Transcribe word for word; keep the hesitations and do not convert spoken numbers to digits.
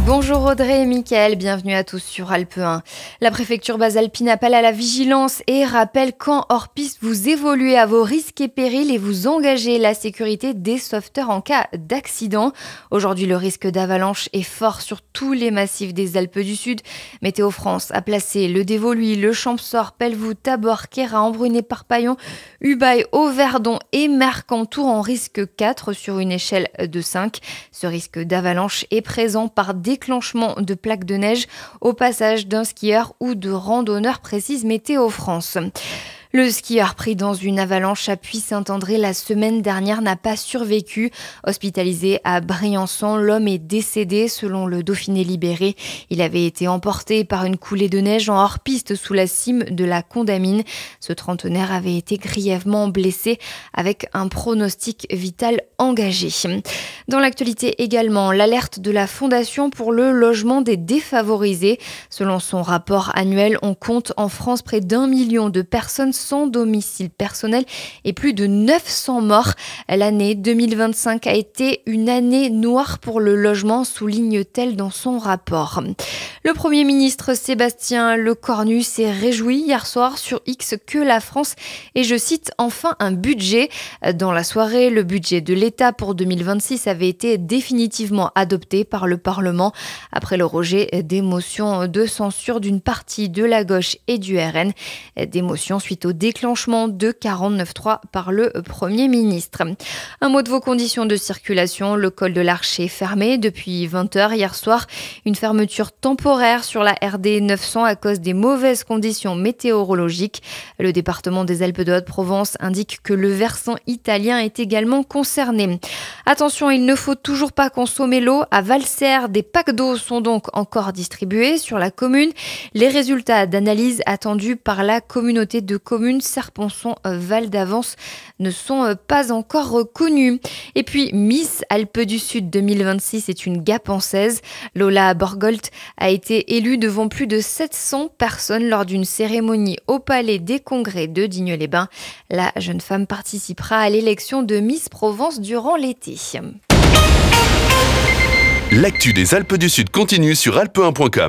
Bonjour Audrey et Mickaël, bienvenue à tous sur Alpe un. La préfecture basalpine appelle à la vigilance et rappelle qu'en hors-piste, vous évoluez à vos risques et périls et vous engagez la sécurité des sauveteurs en cas d'accident. Aujourd'hui, le risque d'avalanche est fort sur tous les massifs des Alpes du Sud. Météo France a placé le Dévoluy, le Champsaur, Pelvoux, Tabor, Queyras, Embruné, Parpaillon, Ubaye, Auverdon et Mercantour en risque quatre sur une échelle de cinq. Ce risque d'avalanche est présent par déclenchement de plaques de neige au passage d'un skieur ou de randonneur, précise Météo France. Le skieur pris dans une avalanche à Puy-Saint-André la semaine dernière n'a pas survécu. Hospitalisé à Briançon, l'homme est décédé selon le Dauphiné libéré. Il avait été emporté par une coulée de neige en hors-piste sous la cime de la Condamine. Ce trentenaire avait été grièvement blessé avec un pronostic vital engagé. Dans l'actualité également, l'alerte de la Fondation pour le logement des défavorisés. Selon son rapport annuel, on compte en France près d'un million de personnes sans domicile personnel et plus de neuf cents morts. L'année deux mille vingt-cinq a été une année noire pour le logement, souligne-t-elle dans son rapport. Le Premier ministre Sébastien Lecornu s'est réjoui hier soir sur X que la France ait, je cite, enfin un budget. Dans la soirée, le budget de l'État pour deux mille vingt-six avait été définitivement adopté par le Parlement après le rejet des motions de censure d'une partie de la gauche et du R N. Des motions suite au déclenchement de quarante-neuf trois par le Premier ministre. Un mot de vos conditions de circulation. Le col de l'Arche est fermé depuis vingt heures hier soir. Une fermeture temporaire sur la R D neuf cents à cause des mauvaises conditions météorologiques. Le département des Alpes de Haute-Provence indique que le versant italien est également concerné. Attention, il ne faut toujours pas consommer l'eau. À Valserres, des packs d'eau sont donc encore distribués sur la commune. Les résultats d'analyse attendus par la communauté de communes Serponçon-Val d'Avance ne sont pas encore connus. Et puis Miss Alpes du Sud deux mille vingt-six est une Gapençaise. Lola Borgolt a été élue devant plus de sept cents personnes lors d'une cérémonie au Palais des Congrès de Digne-les-Bains. La jeune femme participera à l'élection de Miss Provence durant l'été. L'actu des Alpes du Sud continue sur alpe un point com.